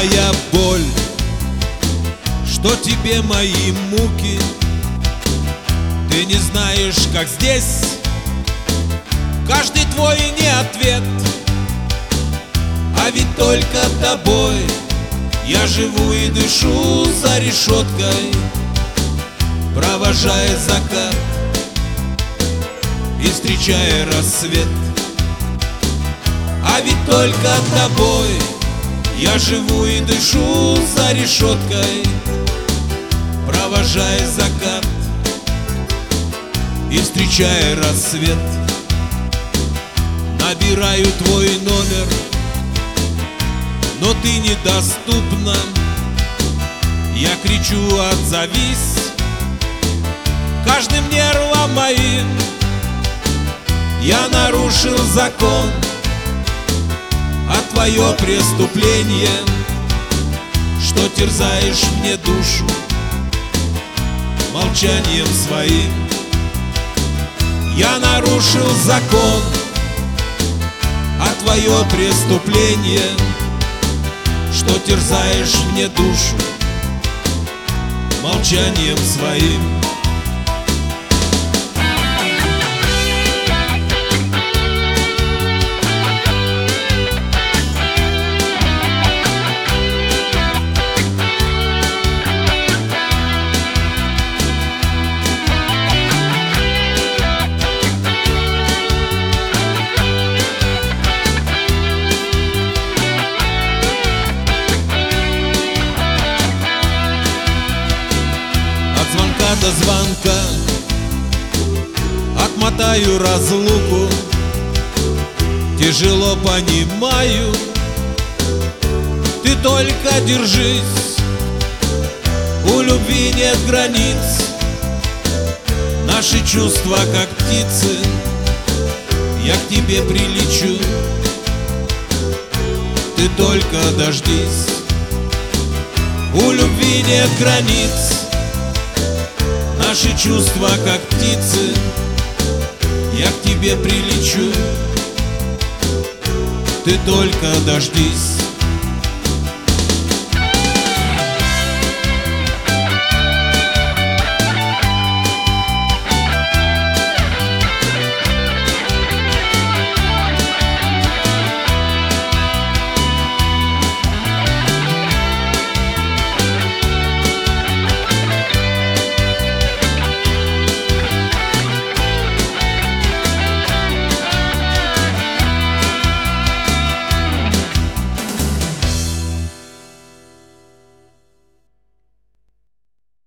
моя боль, что тебе мои муки. Ты не знаешь, как здесь каждый твой не ответ. А ведь только тобой я живу и дышу за решеткой, провожая закат и встречая рассвет. А ведь только тобой я живу и дышу за решеткой, провожая закат и встречая рассвет. Набираю твой номер, но ты недоступна. Я кричу: отзовись каждым нервом моим. Я нарушил закон, а твое преступление, что терзаешь мне душу молчанием своим. Я нарушил закон, а твое преступление, что терзаешь мне душу молчанием своим. От звонка до звонка отмотаю разлуку. Тяжело понимаю, ты только держись. У любви нет границ, наши чувства как птицы. Я к тебе прилечу, ты только дождись. У любви нет границ, наши чувства как птицы. Я к тебе прилечу, ты только дождись.